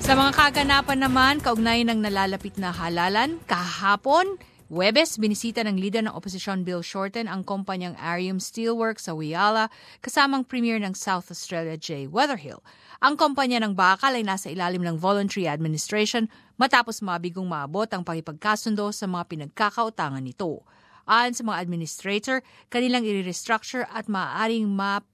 Sa mga kaganapan naman, kaugnay ng nalalapit na halalan, kahapon, Huwebes, binisita ng leader ng oposisyon Bill Shorten ang kumpanyang Arium Steelworks sa Whyalla kasamang premier ng South Australia Jay Weatherhill. Ang kumpanya ng bakal ay nasa ilalim ng voluntary administration matapos mabigong maabot ang pakipagkasundo sa mga pinagkakautangan nito. Ayon sa mga administrator, kanilang i-restructure at maaaring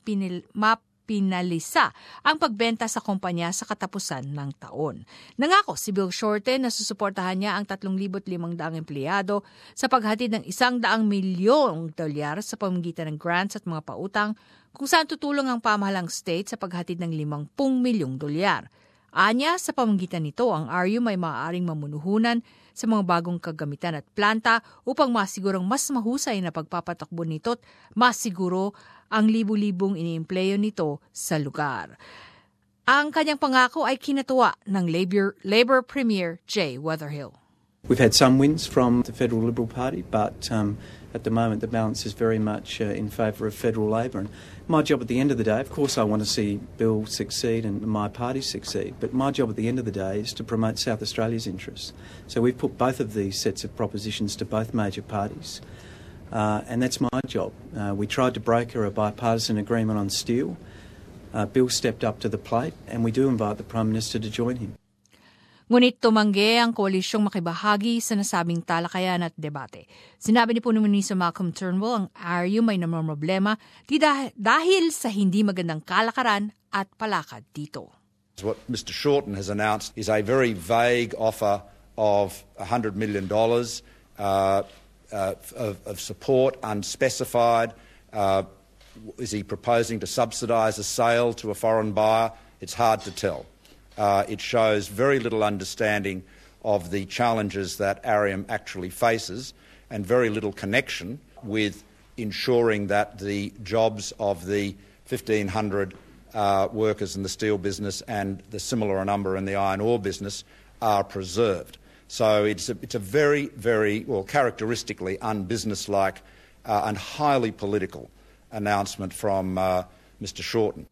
pinalisa ang pagbenta sa kumpanya sa katapusan ng taon. Nangako si Bill Shorten na susuportahan niya ang 3,500 empleyado sa paghatid ng $100 milyong sa pamamagitan ng grants at mga pautang kung saan tutulong ang pamahalang state sa paghatid ng $50 milyong. Anya, sa pamamagitan nito, ang Arium ay maaaring mamunuhunan sa mga bagong kagamitan at planta upang masigurong mas mahusay na pagpapatakbo nito at masiguro ang libu-libong iniempleyo nito sa lugar. Ang kanyang pangako ay kinatuwa ng Labor Premier Jay Weatherhill. We've had some wins from the Federal Liberal Party, but at the moment the balance is very much in favour of Federal Labor. And my job at the end of the day, of course I want to see Bill succeed and my party succeed, but my job at the end of the day is to promote South Australia's interests. So we've put both of these sets of propositions to both major parties. And that's my job. We tried to broker a bipartisan agreement on steel. Bill stepped up to the plate, and we do invite the Prime Minister to join him. Ngunit tumanggi ang koalisyong makibahagi sa nasabing talakayan at debate. Sinabi ni Punong Ministro Malcolm Turnbull ang Arium ay namamroblema dahil sa hindi magandang kalakaran at palakad dito. What Mr. Shorten has announced is a very vague offer of $100 million of support, unspecified. Is he proposing to subsidise a sale to a foreign buyer? It's hard to tell. It shows very little understanding of the challenges that Arium actually faces and very little connection with ensuring that the jobs of the 1,500 workers in the steel business and the similar number in the iron ore business are preserved. So it's a very, very, well, characteristically unbusinesslike and highly political announcement from Mr. Shorten.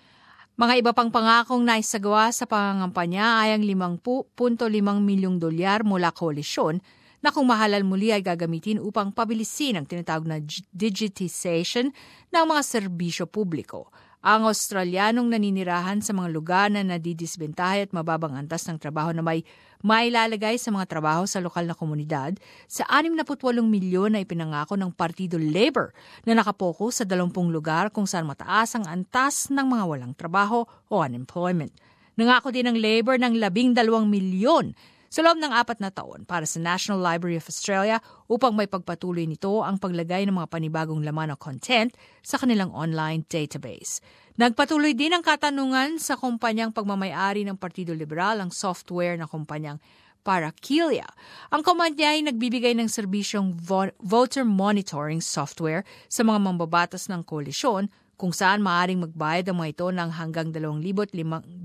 Mga iba pang pangakong naisagawa sa pangangampanya ay ang $50.5 milyong mula koalisyon na kung mahalal muli ay gagamitin upang pabilisin ang tinatawag na digitization ng mga serbisyo publiko. Ang Australianong naninirahan sa mga lugar na nadidisbentahe at mababang antas ng trabaho na may mailalagay sa mga trabaho sa lokal na komunidad, sa 68 milyon na ipinangako ng Partido Labor na nakapokus sa 20 lugar kung saan mataas ang antas ng mga walang trabaho o unemployment. Nangako din ng Labor ng 12 milyon sa loob ng 4 na taon para sa National Library of Australia upang may pagpatuloy nito ang paglagay ng mga panibagong laman o content sa kanilang online database. Nagpatuloy din ang katanungan sa kumpanyang pagmamay-ari ng Partido Liberal ang software na kumpanyang Parakilia. Ang kumpanya ay nagbibigay ng serbisyong voter monitoring software sa mga mambabatas ng koalisyon kung saan maaaring magbayad ang mga ito ng hanggang $2,500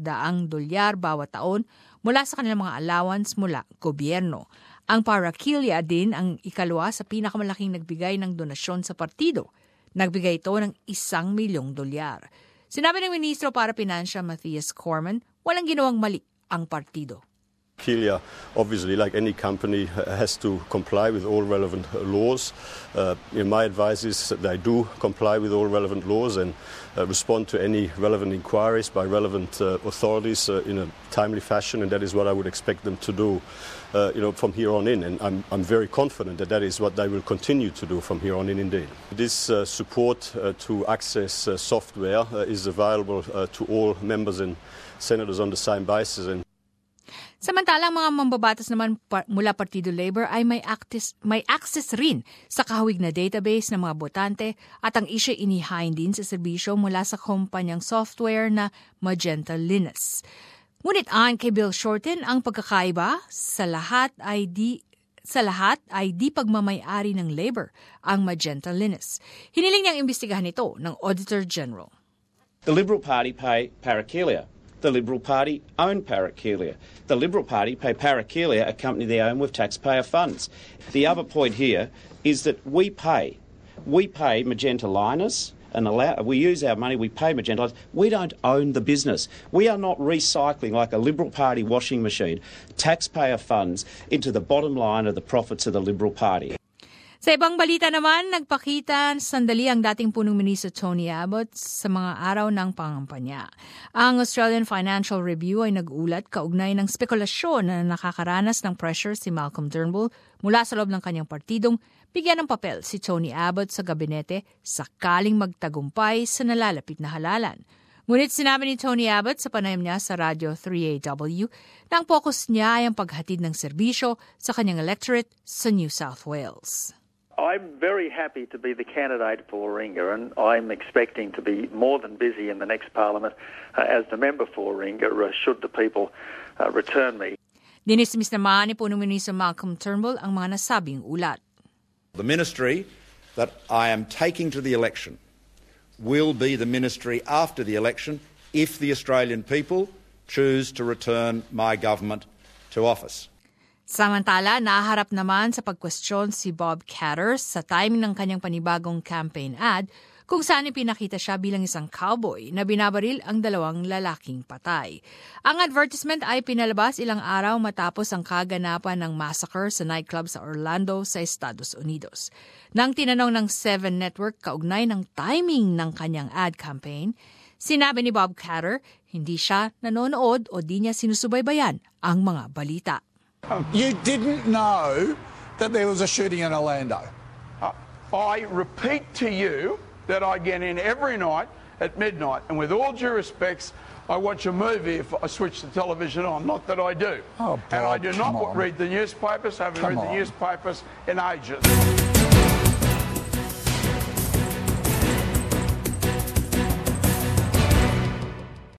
bawat taon mula sa kanilang mga allowance mula gobyerno. Ang Parakilia din ang ikalwa sa pinakamalaking nagbigay ng donasyon sa partido. Nagbigay ito ng $1 milyong. Sinabi ng Ministro para Pinansya Matthias Cormann, walang ginawang mali ang partido. Kilia, obviously, like any company, has to comply with all relevant laws. My advice is that they do comply with all relevant laws and respond to any relevant inquiries by relevant authorities in a timely fashion, and that is what I would expect them to do from here on in. And I'm very confident that that is what they will continue to do from here on in indeed. This support to access software is available to all members and senators on the same basis. And samantalang mga mambabatas naman mula Partido Labor ay may access rin sa kahawig na database ng mga botante at ang isyu inihain din sa serbisyo mula sa kumpanyang software na Magenta Linus. Ngunit ayon kay Bill Shorten, ang pagkakaiba sa lahat ay di pagmamay-ari ng Labor ang Magenta Linus. Hiniling niyang imbestigahan ito ng Auditor General. The Liberal Party pay Parakilia. The Liberal Party own Parakilia. The Liberal Party pay Parakilia, a company they own with taxpayer funds. The other point here is that we pay Magenta Linus and we use our money, we pay Magenta. We don't own the business. We are not recycling like a Liberal Party washing machine taxpayer funds into the bottom line of the profits of the Liberal Party. Sa ibang balita naman, nagpakita sandali ang dating punong ministro Tony Abbott sa mga araw ng pangampanya. Ang Australian Financial Review ay nag-ulat kaugnay ng spekulasyon na nakakaranas ng pressure si Malcolm Turnbull mula sa loob ng kanyang partidong bigyan ng papel si Tony Abbott sa gabinete sakaling magtagumpay sa nalalapit na halalan. Ngunit sinabi ni Tony Abbott sa panayam niya sa Radyo 3AW na ang focus niya ay ang paghatid ng serbisyo sa kanyang electorate sa New South Wales. I'm very happy to be the candidate for Warringah, and I'm expecting to be more than busy in the next parliament as the member for Warringah should the people return me. Dinismiss naman ni punong ministro Malcolm Turnbull ang mga nasabing ulat. The ministry that I am taking to the election will be the ministry after the election if the Australian people choose to return my government to office. Samantala, naharap naman sa pagkwestiyon si Bob Katter sa timing ng kanyang panibagong campaign ad kung saan ipinakita siya bilang isang cowboy na binabaril ang dalawang lalaking patay. Ang advertisement ay pinalabas ilang araw matapos ang kaganapan ng massacre sa nightclub sa Orlando sa Estados Unidos. Nang tinanong ng 7 Network kaugnay ng timing ng kanyang ad campaign, sinabi ni Bob Katter hindi siya nanonood o di niya sinusubaybayan ang mga balita. You didn't know that there was a shooting in Orlando? I repeat to you that I get in every night at midnight, and with all due respects, I watch a movie if I switch the television on. Not that I do. Oh, Bob, and I do not come on. read the newspapers, haven't read the newspapers in ages.